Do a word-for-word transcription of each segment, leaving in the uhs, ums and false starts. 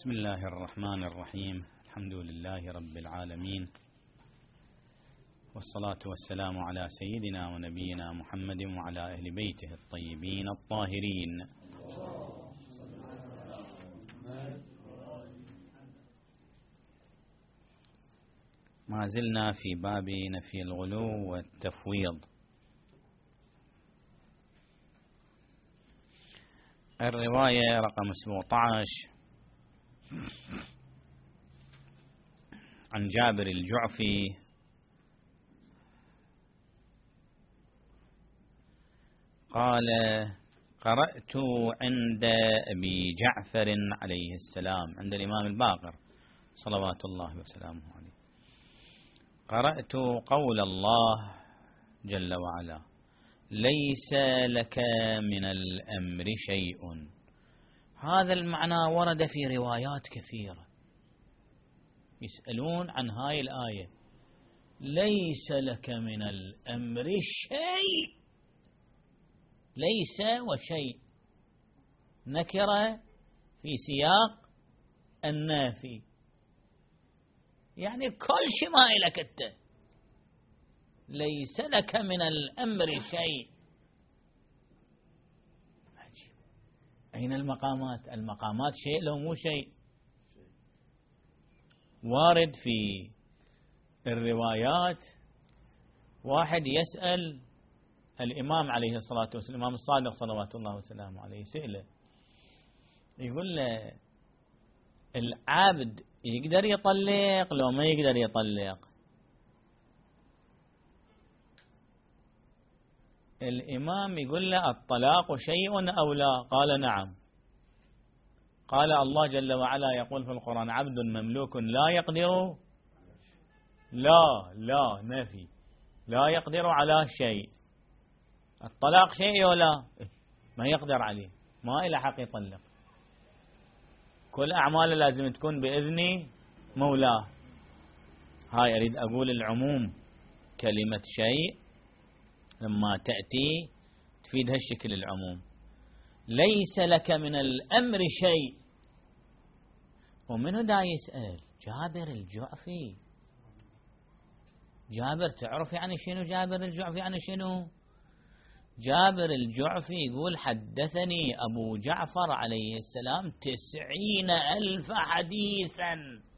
بسم الله الرحمن الرحيم. الحمد لله رب العالمين، والصلاة والسلام على سيدنا ونبينا محمد وعلى أهل بيته الطيبين الطاهرين. ما زلنا في باب نفي الغلو والتفويض. الرواية رقم سبعة عشر عن جابر الجعفي قال: قرأت عند أبي جعفر عليه السلام، عند الإمام الباقر صلوات الله وسلامه عليه، قرأت قول الله جل وعلا: ليس لك من الأمر شيء. هذا المعنى ورد في روايات كثيرة، يسألون عن هاي الآية: ليس لك من الأمر شيء. ليس وشيء نكرة في سياق النافي، يعني كل شيء ما إلك أنت. ليس لك من الأمر شيء. أين المقامات؟ المقامات شيء لو مو شيء. وارد في الروايات واحد يسأل الإمام عليه الصلاة والسلام، الإمام الصادق صلوات الله وسلامه عليه، سئله يقول له: العبد يقدر يطلق لو ما يقدر يطلق؟ الإمام يقول له: الطلاق شيء أو لا؟ قال: نعم. قال: الله جل وعلا يقول في القرآن: عبد مملوك لا يقدر، لا لا نفي، لا يقدر على شيء. الطلاق شيء ولا ما يقدر عليه، ما إلى حق يطلق. كل أعماله لازم تكون بإذن مولاه. هاي أريد أقول العموم، كلمة شيء لما تأتي تفيد هالشكل العموم. ليس لك من الأمر شيء. ومنه دا يسأل؟ جابر الجعفي. جابر تعرف يعني شنو جابر الجعفي؟ يعني شنو جابر الجعفي؟ يقول: حدثني أبو جعفر عليه السلام تسعين ألف حديثا.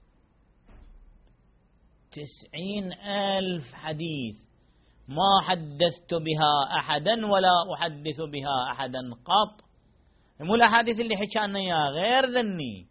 تسعين ألف حديث ما حدثت بها أحدا ولا أحدث بها أحدا قط. مو الأحاديث اللي حكانا إياها، غير ذني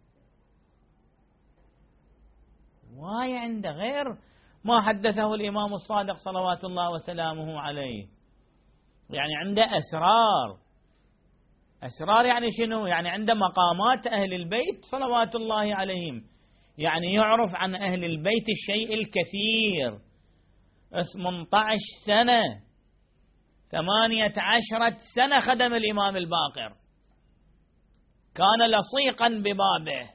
واي عنده، غير ما حدثه الإمام الصادق صلوات الله وسلامه عليه. يعني عنده أسرار. أسرار يعني شنو؟ يعني عنده مقامات أهل البيت صلوات الله عليهم، يعني يعرف عن أهل البيت الشيء الكثير. ثمانية عشر سنة، ثمانية عشرة سنة خدم الإمام الباقر، كان لصيقا ببابه.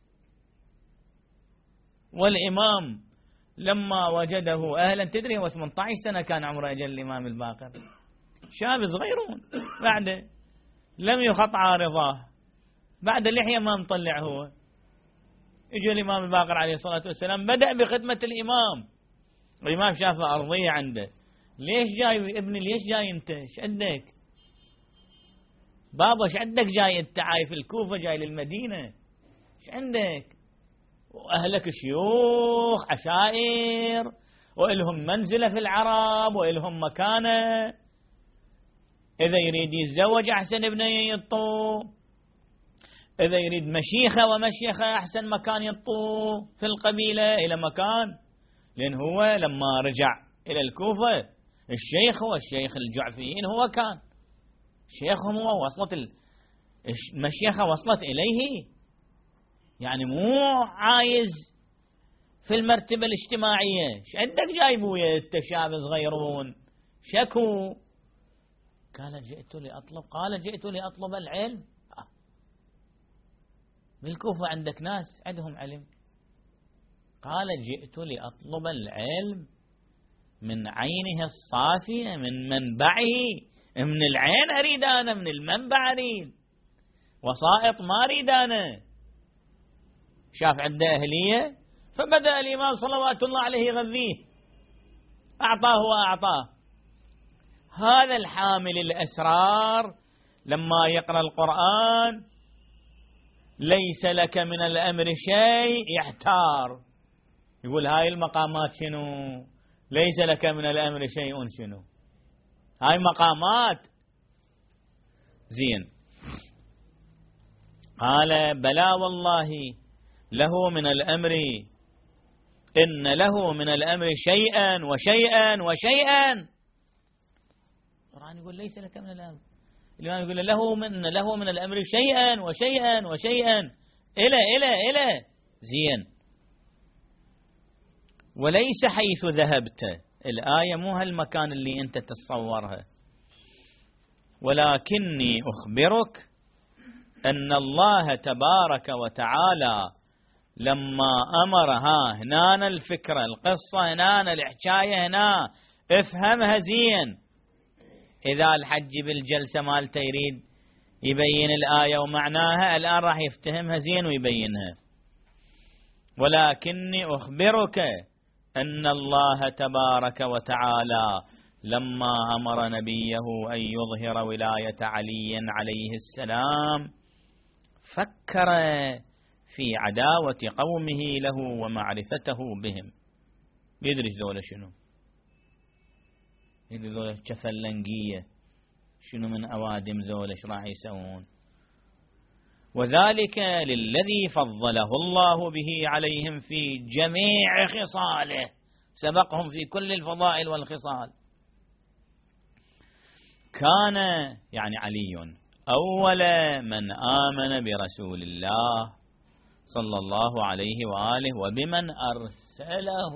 والإمام لما وجده أهلا، تدري هو ثمانية عشر سنة كان عمره أجل الإمام الباقر، شاب صغيرون، بعده لم يخط عارضاه، بعد اللحية ما مطلع هو. اجى الإمام الباقر عليه الصلاة والسلام، بدأ بخدمة الإمام. الإمام شافه أرضية عنده: ليش جاي ابني؟ ليش جاي أنت؟ ايش عندك بابا؟ ايش عندك جاي أنت؟ عاي في الكوفة، جاي للمدينة، ايش عندك؟ وأهلك شيوخ عشائر، وإلهم منزلة في العرب، وإلهم مكانة. إذا يريد يتزوج أحسن ابنه يطو، إذا يريد مشيخة ومشيخة أحسن مكان يطو في القبيلة إلى مكان. لأن هو لما رجع إلى الكوفة، الشيخ هو الشيخ الجعفيين، هو كان شيخهم، هو وصلت المشيخة وصلت إليه. يعني مو عايز في المرتبة الاجتماعية. ايش عندك جايبويا انت شاب صغيرون؟ شكو. قال: جئت لأطلب. قال: جئت لأطلب العلم. بالكوفة عندك ناس عندهم علم. قال: جئت لأطلب العلم من عينه الصافية، من منبعه. من العين أريد أنا، من المنبع أريد، وسائط ما أريد أنا. شاف عنده أهلية فبدأ الإمام صلوات الله عليه يغذيه، أعطاه وأعطاه. هذا الحامل الأسرار لما يقرأ القرآن ليس لك من الأمر شيء يحتار، يقول هاي المقامات شنو؟ ليس لك من الأمر شيء شنو؟ هاي مقامات. زين، قال بلى والله له من الأمر، إن له من الأمر شيئا وشيئا وشيئا. القرآن يقول ليس لك من الأمر، الإمام يقول له من له من الأمر شيئا وشيئا وشيئا إلى إلى إلى. زين، وليس حيث ذهبت، الآية مو هالمكان اللي أنت تتصورها، ولكني أخبرك أن الله تبارك وتعالى لما أمر، ها هنا الفكرة القصة، هنا الحكاية، هنا افهمها زين. إذا الحج بالجلسة مالته يريد يبين الآية ومعناها، الآن راح يفتهمها زين ويبينها. ولكني أخبرك أن الله تبارك وتعالى لما أمر نبيه أن يظهر ولاية علي عليه السلام فكر في عداوة قومه له ومعرفته بهم. يدري ذولا شنو؟ يدري ذولا كفلنقية، شنو من أوادم ذولا ايش راح يسوون. وذلك للذي فضله الله به عليهم في جميع خصاله، سبقهم في كل الفضائل والخصال. كان يعني علي أول من آمن برسول الله صلى الله عليه وآله وبمن أرسله،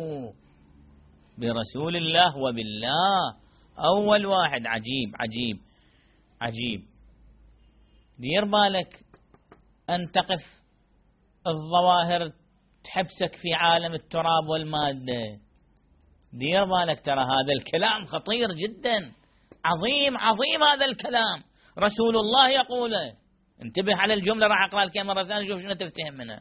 برسول الله وبالله، أول واحد. عجيب عجيب عجيب. دير بالك أن تقف الظواهر تحبسك في عالم التراب والمادة. دير بالك، ترى هذا الكلام خطير جدا، عظيم عظيم هذا الكلام، رسول الله يقوله. انتبه على الجملة، راح أقرأ لك مرة ثانية شوف شنو تفتهم منها.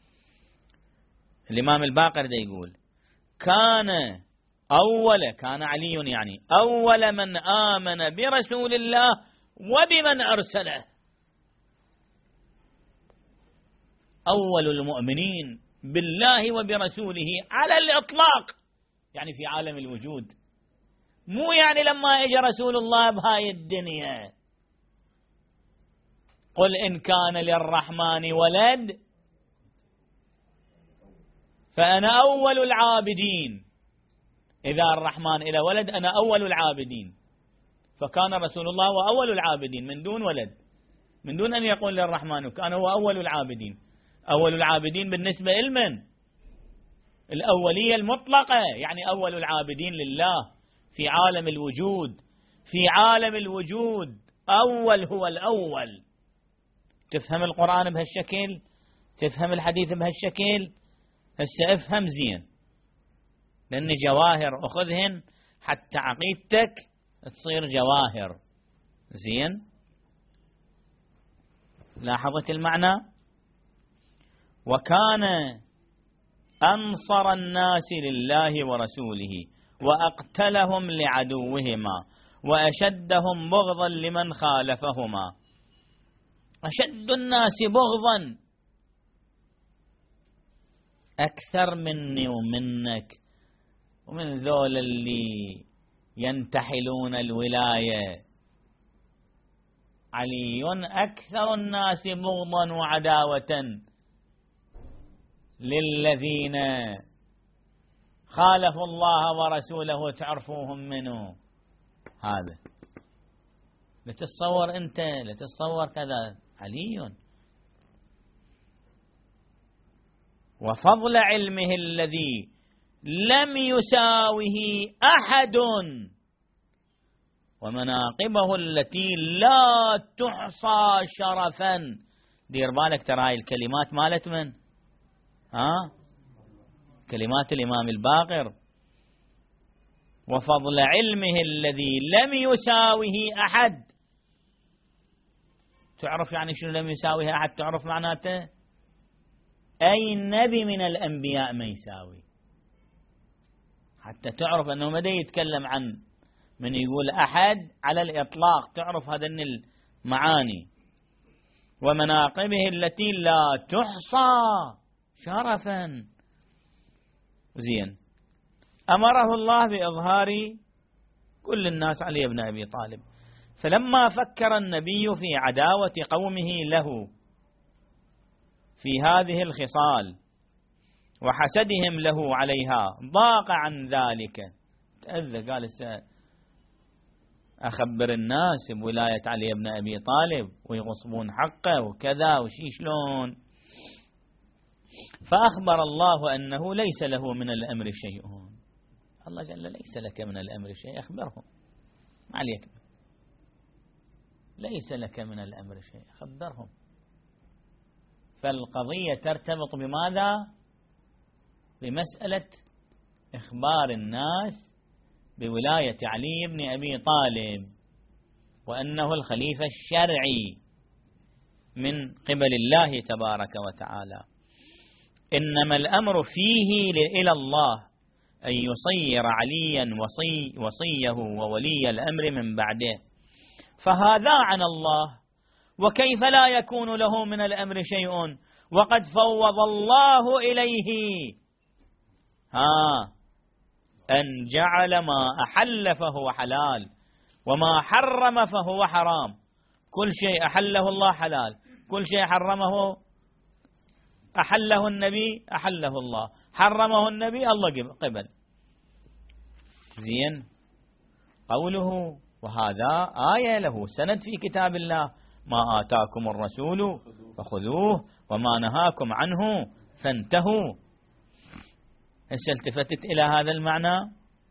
الإمام الباقر ده يقول كان أول، كان علي يعني أول من آمن برسول الله وبمن أرسله، أول المؤمنين بالله وبرسوله على الإطلاق، يعني في عالم الوجود، مو يعني لما اجى رسول الله بهاي الدنيا. قل إن كان للرحمن ولد فأنا أول العابدين، إذا الرحمن إلى ولد أنا أول العابدين. فكان رسول الله هو أول العابدين من دون ولد، من دون أن يقول للرحمن، كان هو أول العابدين. أول العابدين بالنسبة لمن؟ الأولية المطلقة، يعني أول العابدين لله في عالم الوجود. في عالم الوجود أول هو الأول. تفهم القرآن بهالشكل، تفهم الحديث بهالشكل، هسه افهم زين، لأن جواهر أخذهن حتى عقيدتك تصير جواهر. زين، لاحظت المعنى؟ وكان أنصر الناس لله ورسوله وأقتلهم لعدوهما وأشدهم بغضا لمن خالفهما. أشد الناس بغضا، أكثر مني ومنك ومن ذول اللي ينتحلون الولاية. علي أكثر الناس بغضا وعداوة للذين خالفوا الله ورسوله، تعرفوهم منه. هذا لتتصور أنت، لتتصور كذا علي. وفضل علمه الذي لم يساوه أحد، ومناقبه التي لا تحصى شرفا. دير بالك، ترى هاي الكلمات مالت من؟ ها؟ كلمات الإمام الباقر. وفضل علمه الذي لم يساوه أحد. تعرف يعني شنو لم يساوه أحد؟ تعرف معناته؟ أي نبي من الأنبياء ما يساوي، حتى تعرف أنه مدى يتكلم عن من يقول أحد على الإطلاق، تعرف هذا المعاني ومناقبه التي لا تحصى شرفا. زين، أمره الله بإظهار كل الناس علي بن أبي طالب، فلما فكر النبي في عداوة قومه له في هذه الخصال وحسدهم له عليها ضاق عن ذلك، تأذى، قال أخبر الناس بولاية علي بن أبي طالب ويغصبون حقه وكذا وشي شلون. فأخبر الله أنه ليس له من الأمر شيء. الله قال له ليس لك من الأمر شيء، أخبرهم، ما عليك، ليس لك من الأمر شيء، خبرهم. فالقضية ترتبط بماذا؟ بمسألة إخبار الناس بولاية علي بن أبي طالب وأنه الخليفة الشرعي من قبل الله تبارك وتعالى. إنما الأمر فيه إلى الله أن يصير عليا وصي وصيه وولي الأمر من بعده، فهذا عن الله، وكيف لا يكون له من الأمر شيء وقد فوض الله إليه ها أن جعل ما أحل فهو حلال وما حرم فهو حرام. كل شيء أحله الله حلال، كل شيء حرمه أحله النبي أحله الله، حرمه النبي الله قبل. زين، قوله وهذا آية له سند في كتاب الله، ما آتاكم الرسول فخذوه وما نهاكم عنه فانتهوا. هل التفتت إلى هذا المعنى؟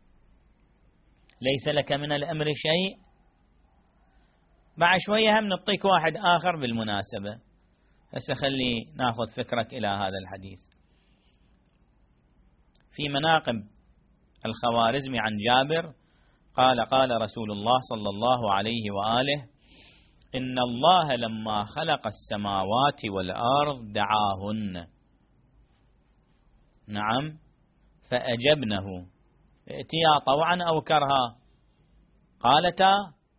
ليس لك من الأمر شيء. بعد شوية هم نعطيك واحد آخر بالمناسبة، هسه خلي ناخذ فكرك إلى هذا الحديث. في مناقب الخوارزمي عن جابر قال قال رسول الله صلى الله عليه وآله: إن الله لما خلق السماوات والأرض دعاهن، نعم، فأجبنه، ائتيا طوعا أو كرها، قالتا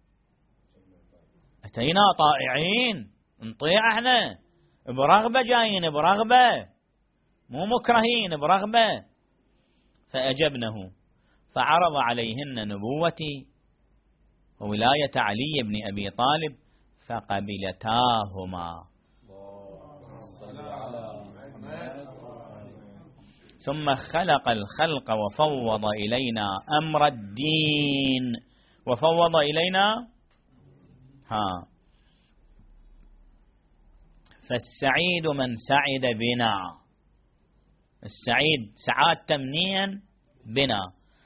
أتينا طائعين، نطيع احنا برغبة، جايين برغبة، مو مكرهين برغبة. فأجبنه، فعرض عليهن نبوتي وولاية علي بن أبي طالب فقبلتاهما. ثم خلق الخلق وفوض إلينا أمر الدين، وفوض إلينا ها فالسعيد من سعد بنا، السعيد سعاد تمنيا بنا،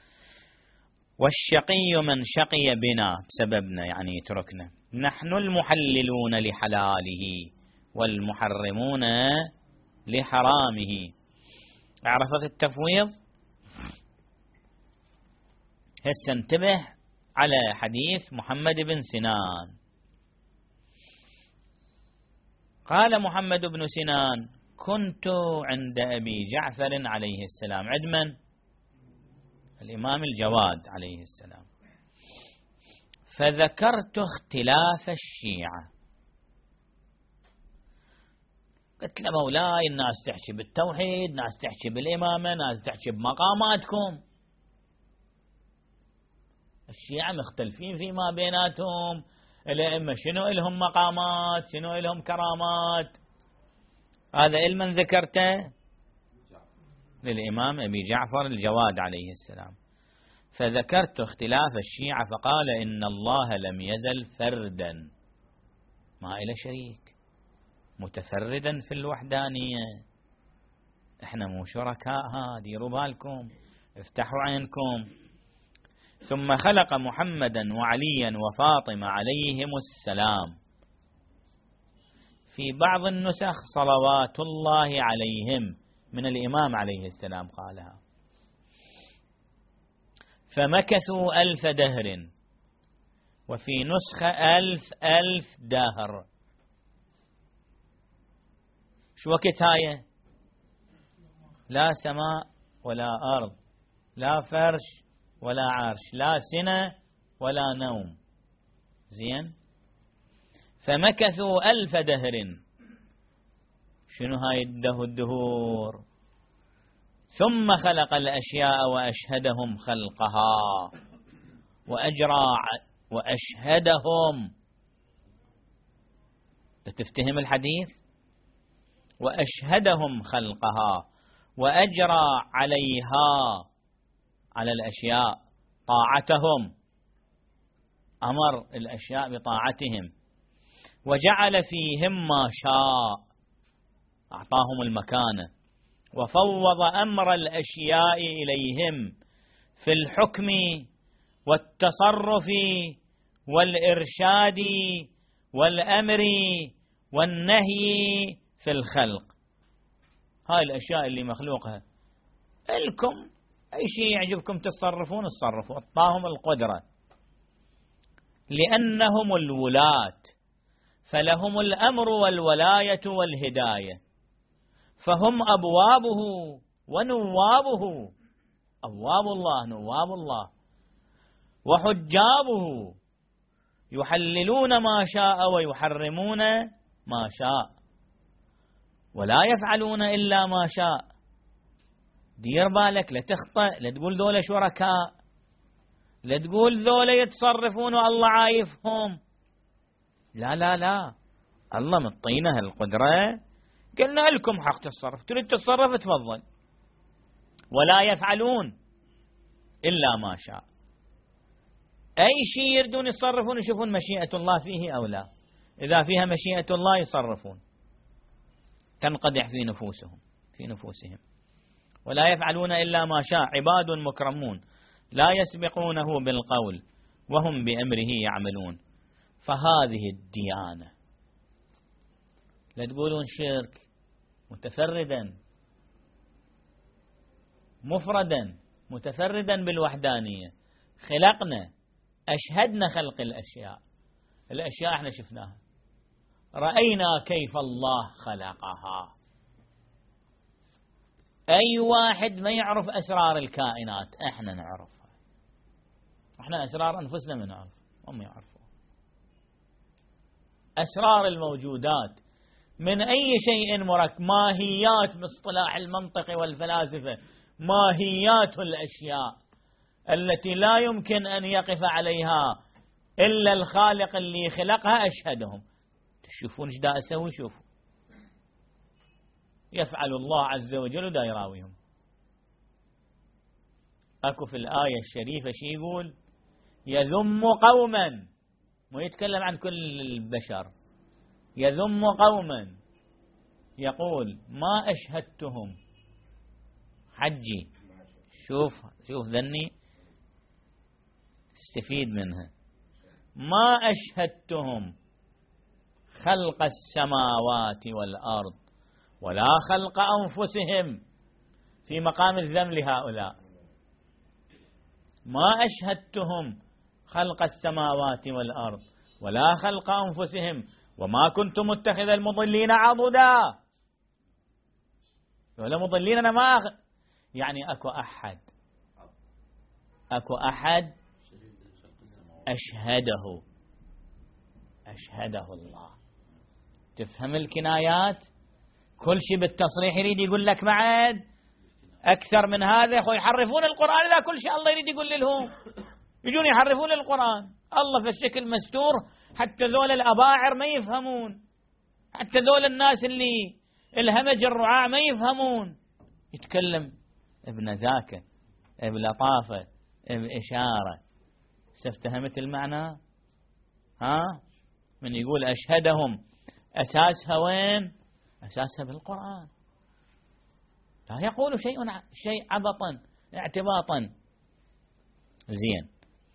والشقي من شقي بنا بسببنا، يعني يتركنا. نحن المحللون لحلاله والمحرمون لحرامه. عرفت التفويض؟ هسه انتبه على حديث محمد بن سنان. قال محمد بن سنان: كنت عند أبي جعفر عليه السلام، عند من؟ الإمام الجواد عليه السلام، فذكرت اختلاف الشيعة. قلت له: مولاي، الناس تحكي بالتوحيد، ناس تحكي بالإمامة، ناس تحكي بمقاماتكم، الشيعة مختلفين فيما بيناتهم، الأئمة شنو إلهم مقامات، شنو إلهم كرامات. هذا علما ذكرته للإمام أبي جعفر الجواد عليه السلام. فذكرت اختلاف الشيعة فقال: إن الله لم يزل فردا، ما إلى شريك، متفردا في الوحدانية. احنا مو شركاء، ها ديروا بالكم، افتحوا عينكم. ثم خلق محمدا وعليا وفاطمة عليهم السلام، في بعض النسخ صلوات الله عليهم، من الإمام عليه السلام قالها. فمكثوا ألف دهر، وفي نسخة ألف ألف دهر. شو وقت هاي؟ لا سماء ولا أرض، لا فرش ولا عرش، لا سنة ولا نوم. زين. فمكثوا ألف دهر. شنو هاي الده الدهور؟ ثم خلق الأشياء وأشهدهم خلقها وأجرى وأشهدهم. تفتهم الحديث؟ وأشهدهم خلقها وأجرى عليها، على الأشياء طاعتهم، أمر الأشياء بطاعتهم، وجعل فيهم ما شاء، أعطاهم المكانة، وفوض أمر الأشياء إليهم في الحكم والتصرف والإرشاد والأمر والنهي في الخلق. هاي الأشياء اللي مخلوقها لكم، أي شيء يعجبكم تصرفون تصرفوا، أعطاهم القدرة لأنهم الولاة، فلهم الأمر والولاية والهداية، فهم أبوابه ونوابه، أبواب الله نواب الله، وحجابه يحللون ما شاء ويحرمون ما شاء، ولا يفعلون إلا ما شاء. دير بالك لا تخطئ، لا تقول ذولا شركاء، لا تقول ذولا يتصرفون والله عايفهم. لا لا لا، الله مطينا هالقدرة، قلنا لكم حق تصرف، تريد تتصرف تفضل. ولا يفعلون إلا ما شاء. أي شيء يردون يتصرفون يشوفون مشيئة الله فيه أو لا، إذا فيها مشيئة الله يصرفون، تنقدح في نفوسهم في نفوسهم. ولا يفعلون إلا ما شاء، عباد مكرمون لا يسبقونه بالقول وهم بأمره يعملون. فهذه الديانة، لا تقولون شرك، متفردا مفردا متفردا بالوحدانية. خلقنا، أشهدنا خلق الأشياء، الأشياء احنا شفناها، رأينا كيف الله خلقها. أي واحد ما يعرف أسرار الكائنات احنا نعرفها، احنا أسرار أنفسنا ما نعرف، هم يعرفوا أسرار الموجودات من أي شيء مركب، ماهيات باصطلاح المنطق والفلاسفة، ماهيات الأشياء التي لا يمكن أن يقف عليها إلا الخالق اللي خلقها. أشهدهم. تشوفون ايش دا أسوي؟ شوفوا، يفعل الله عز وجل دا يراويهم. أكو في الآية الشريفة شي يقول؟ يذم قوما، مو يتكلم عن كل البشر، يذم قوما يقول ما أشهدتهم حجي. شوف شوف ذني استفيد منها. ما أشهدتهم خلق السماوات والأرض ولا خلق أنفسهم، في مقام الذم لهؤلاء. ما أشهدتهم خلق السماوات والأرض ولا خلق أنفسهم وما كنت متخذ المضلين عضدا. ولا مضلين أنا ما أخذ، يعني أكو أحد أكو أحد أشهده أشهده الله. تفهم الكنايات؟ كل شيء بالتصريح يريد يقول لك بعد أكثر من هذا. أخو يحرفون القرآن، إذا كل شيء الله يريد يقول لهم يجون يحرفون القرآن. الله في الشكل مستور حتى ذول الأباعر ما يفهمون، حتى ذول الناس اللي الهمج الرعاع ما يفهمون. يتكلم ابن ذاكة، بلطافة، بإشارة. استفهمت المعنى؟ ها؟ من يقول أشهدهم أساسها وين؟ أساسها بالقرآن. لا يقول شيء شيء عبطا اعتباطا. زين،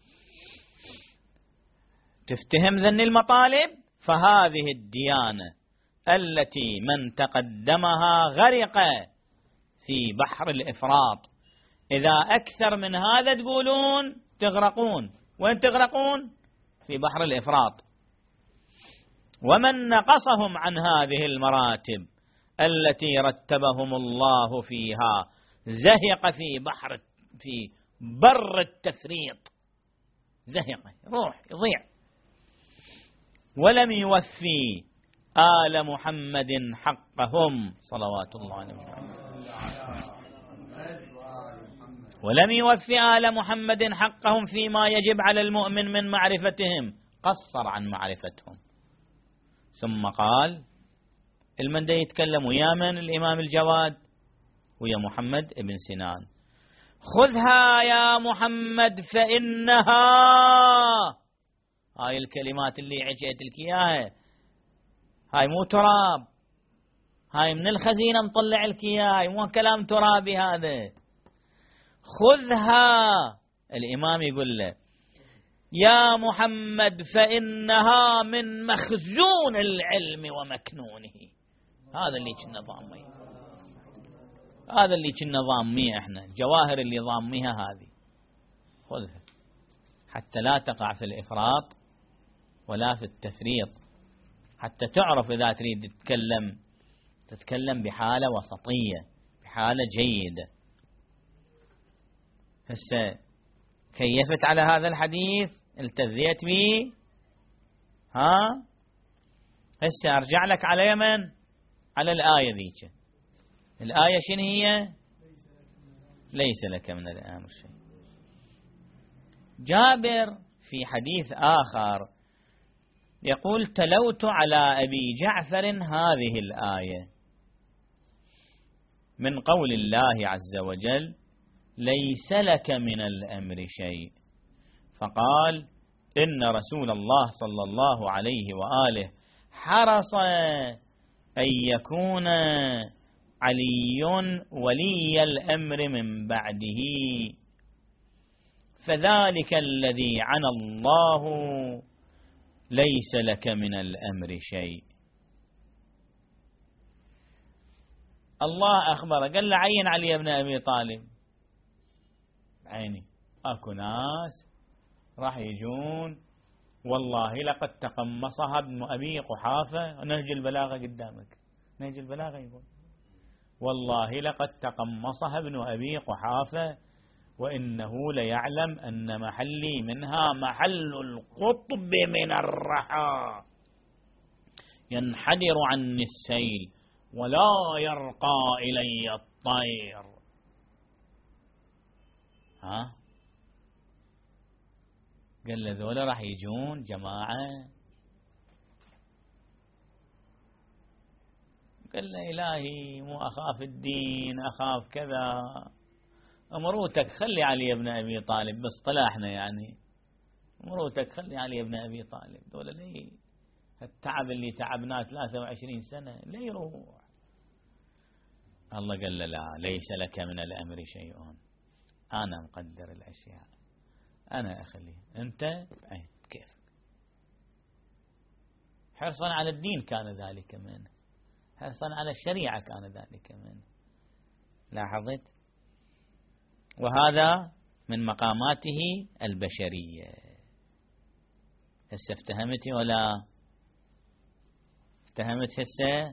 تفتهم ذن المطالب. فهذه الديانة التي من تقدمها غرق في بحر الإفراط. إذا أكثر من هذا تقولون تغرقون. وين تغرقون؟ في بحر الإفراط. ومن نقصهم عن هذه المراتب التي رتبهم الله فيها زهق في بحر في بر التفريط، زهق روح يضيع. ولم يوفي آل محمد حقهم صلوات الله عليهم، ولم يوفي آل محمد حقهم فيما يجب على المؤمن من معرفتهم، قصر عن معرفتهم. ثم قال المن دا يتكلم ويا من؟ الإمام الجواد ويا محمد ابن سنان. خذها يا محمد فإنها، هاي الكلمات اللي عجيت لك إياها هاي مو تراب، هاي من الخزينة مطلع لك إياها، مو كلام ترابي هذا. خذها، الإمام يقول له يا محمد فإنها من مخزون العلم ومكنونه. هذا اللي كنا ضاميه، هذا اللي كنا ضاميه احنا، الجواهر اللي ضاميها هذه خذها حتى لا تقع في الإفراط ولا في التفريط، حتى تعرف إذا تريد تتكلم تتكلم بحالة وسطية، بحالة جيدة. هسه كيفت على هذا الحديث، التذيت به، ها هسه أرجع لك على يمن، على الآية ذيك. الآية شنو هي؟ ليس لك من الأمر شيء. جابر في حديث آخر يقول تلوت على أبي جعفر هذه الآية من قول الله عز وجل ليس لك من الأمر شيء، فقال إن رسول الله صلى الله عليه وآله حرص أن يكون علي ولي الأمر من بعده، فذلك الذي عنى الله ليس لك من الأمر شيء. الله أخبره قال له عين علي بن أبي طالب، عيني أكو ناس راح يجون والله لقد تقمصها ابن أبي قحافة، نهج البلاغة قدامك، نهج البلاغة يقول والله لقد تقمصها ابن أبي قحافة وإنه ليعلم أن محلي منها محل القطب من الرحى، ينحدر عني السيل ولا يرقى إلي الطير. ها قال له ذولا راح يجون جماعة، قال له إلهي مو أخاف الدين، أخاف كذا، أمروتك خلي علي ابن أبي طالب باصطلاحنا، يعني أمروتك خلي علي ابن أبي طالب، دولة ليه التعب اللي تعبناه ثلاثة وعشرين سنة ليه يروح. الله قال له لا، ليس لك من الأمر شيء، أنا مقدر الأشياء، أنا أخليه، أنت أي كيف. حرصا على الدين كان ذلك منه، حرصا على الشريعة كان ذلك منه. لاحظت؟ وهذا من مقاماته البشرية. هسه افتهمتي ولا افتهمت؟ هسه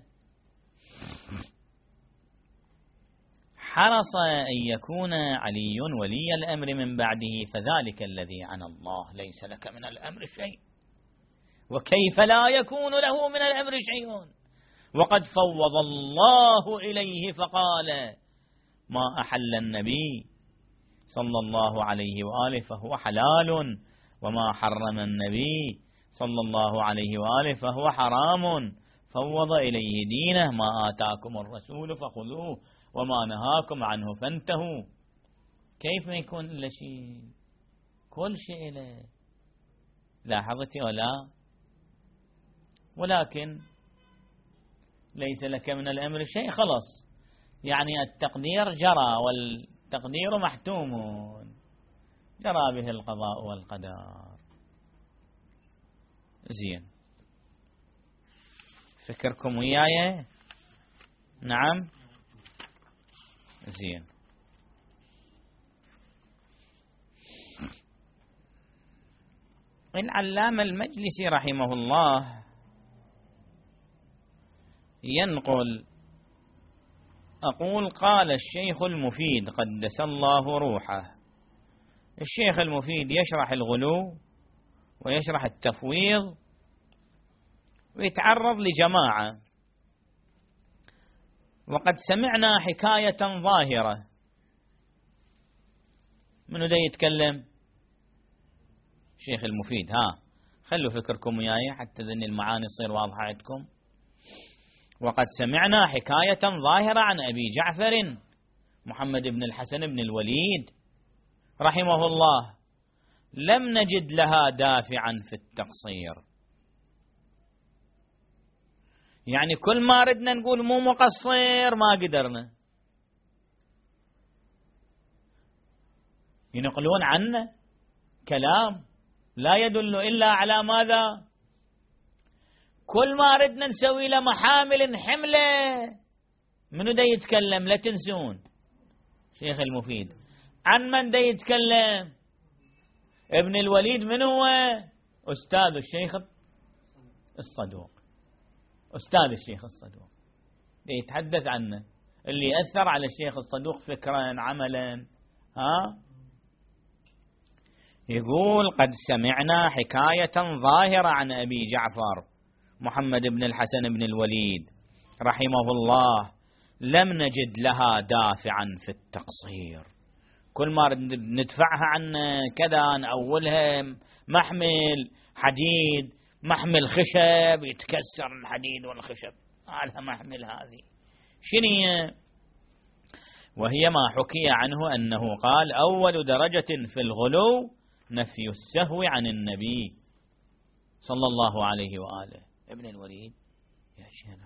حرص أن يكون علي ولي الأمر من بعده، فذلك الذي عنى الله ليس لك من الأمر شيء. وكيف لا يكون له من الأمر شيء وقد فوض الله إليه فقال ما أحل النبي صلى الله عليه وآله فهو حلال، وما حرم النبي صلى الله عليه وآله فهو حرام، فوض إليه دينه، ما آتاكم الرسول فخذوه وما نهاكم عنه فانتهوا. كيف ما يكون إلا شيء؟ كل شيء له. لاحظتي ولا؟ ولكن ليس لك من الأمر شيء، خلص، يعني التقدير جرى والتقدير محتوم، جرى به القضاء والقدر. زين، فكركم وياي؟ نعم، زين. العلامة المجلسي رحمه الله ينقل أقول قال الشيخ المفيد قدس الله روحه. الشيخ المفيد يشرح الغلو ويشرح التفويض ويتعرض لجماعة. وقد سمعنا حكاية ظاهرة. منو دا يتكلم؟ الشيخ المفيد. ها خلوا فكركم وياي حتى ذني المعاني تصير واضحة عندكم. وقد سمعنا حكاية ظاهرة عن أبي جعفر محمد بن الحسن بن الوليد رحمه الله لم نجد لها دافعا في التقصير. يعني كل ما ردنا نقول مو مقصر ما قدرنا. ينقلون عنا كلام لا يدل إلا على ماذا؟ كل ما ردنا نسوي له محامل حملة. منو دا يتكلم؟ لا تنسون شيخ المفيد. عن من دا يتكلم؟ ابن الوليد. من هو؟ أستاذ الشيخ الصدوق. أستاذ الشيخ الصدوق يتحدث عنه، اللي أثر على الشيخ الصدوق فكرا عملا. ها يقول قد سمعنا حكاية ظاهرة عن أبي جعفر محمد بن الحسن بن الوليد رحمه الله لم نجد لها دافعا في التقصير. كل ما ندفعها عن كذا نأولها محمل حديد محمل خشب يتكسر الحديد والخشب. هذا محمل هذه شنية؟ وهي ما حكي عنه أنه قال أول درجة في الغلو نفي السهو عن النبي صلى الله عليه وآله. ابن الوليد يا شيخ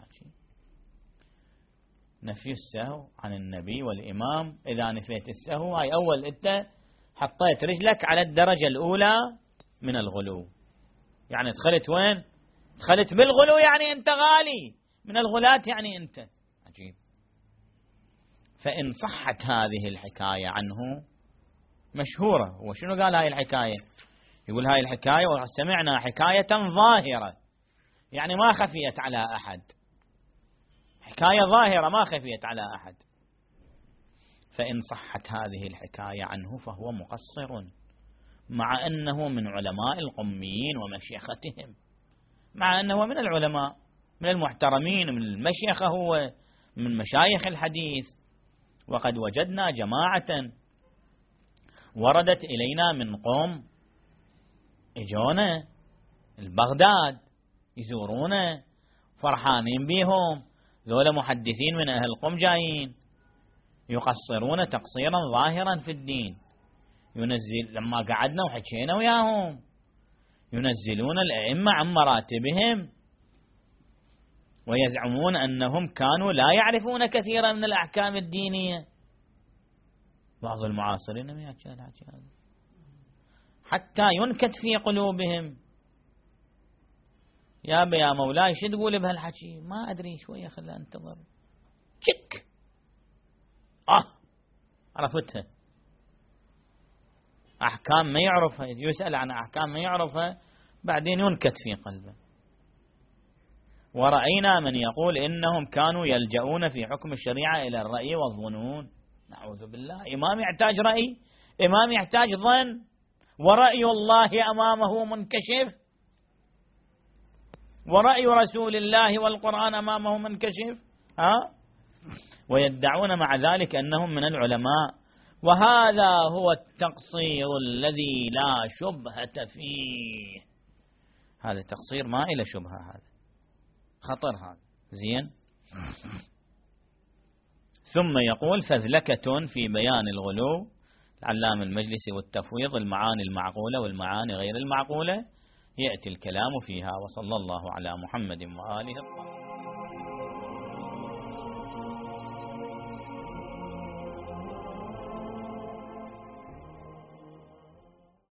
نفي السهو عن النبي والإمام. إذا نفيت السهو هاي أول أنت حطيت رجلك على الدرجة الأولى من الغلو. يعني دخلت وين؟ دخلت بالغلو، يعني أنت غالي من الغلاة، يعني أنت عجيب. فإن صحت هذه الحكاية عنه مشهورة. وشنو قال هاي الحكاية؟ يقول هاي الحكاية وسمعنا حكاية ظاهرة، يعني ما خفيت على أحد، حكاية ظاهرة ما خفيت على أحد. فإن صحت هذه الحكاية عنه فهو مقصر، مع أنه من علماء القميين ومشيختهم، مع أنه من العلماء من المحترمين من المشيخة، هو من مشايخ الحديث. وقد وجدنا جماعة وردت إلينا من قوم إجونا البغداد يزورونا فرحانين بهم، ذولا محدثين من أهل قم جايين يقصرون تقصيرا ظاهرا في الدين. ينزل لما قعدنا وحكينا وياهم ينزلون الأئمة عن مراتبهم ويزعمون أنهم كانوا لا يعرفون كثيرا من الأحكام الدينية. بعض المعاصرين ما يحكي هذا حتى ينكت في قلوبهم. يا بي يا مولاي شو تقول بهالحكي؟ ما أدري، شوية خلينا انتظر. تشك آه عرفتها، أحكام ما يعرفها، يسأل عن أحكام ما يعرفها بعدين ينكت في قلبه. ورأينا من يقول إنهم كانوا يلجؤون في حكم الشريعة إلى الرأي والظنون. نعوذ بالله. إمام يحتاج رأي، إمام يحتاج ظن، ورأي الله أمامه منكشف، ورأي رسول الله والقرآن أمامه منكشف. ها؟ ويدعون مع ذلك أنهم من العلماء. وهذا هو التقصير الذي لا شبهة فيه. هذا التقصير ما إلى شبهة، هذا خطر، هذا زين. ثم يقول فذلكة في بيان الغلو العلام المجلسي والتفويض، المعاني المعقولة والمعاني غير المعقولة يأتي الكلام فيها. وصلى الله على محمد وآله الطاهرين.